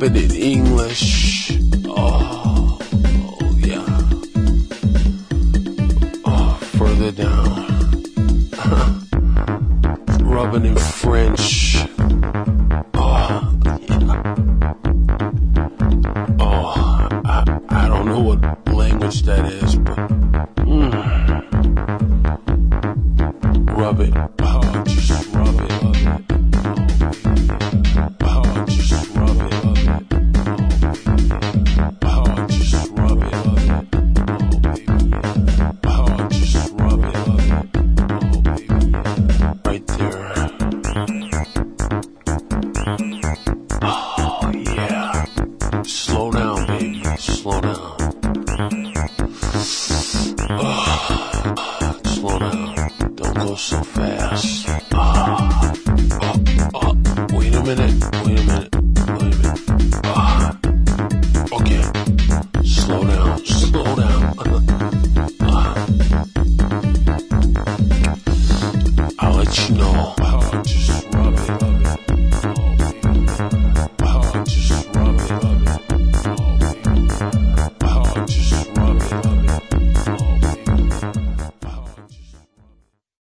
it in English. Oh, yeah. Oh, further down. Rub it in French. Oh, yeah. Oh, I don't know what language that is, but rub it. Oh, just rub it. Oh, just rub it. Oh, just rub it. Oh, baby, yeah. Oh, just rub it. Oh, baby, yeah. Right there. Oh, yeah. Slow down, baby. Slow down. Oh, slow down. Don't go so fast. Wait a minute. Okay. Slow down. I'll let you know. Just